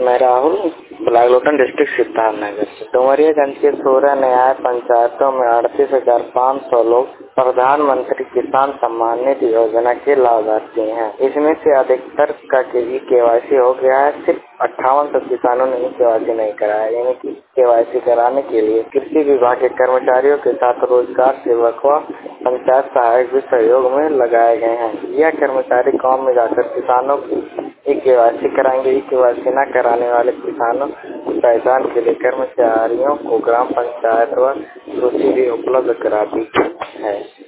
मैं Rahul, block Lotan, district Siddharthnagar से। डुमरियागंज के 16 न्याय पंचायतों में 38,500 लोग प्रधानमंत्री किसान सम्मान निधि योजना के लाभार्थी हैं। इसमें से अधिकतर का KYC हो गया है। सिर्फ 58 किसानों ने KYC नहीं कराया। यानी कि KYC कराने के लिए कृषि विभाग के कर्मचारियों के साथ रोजगार सेवक व पंचायत सहायक भी सहयोग में लगाए गए हैं। यह कर्मचारी गाँव में जाकर किसानों की KYC कराएंगे। KYC न कराने वाले किसानों की पहचान के लिए कर्मचारियों को ग्राम पंचायत व सूची भी उपलब्ध करा दी है।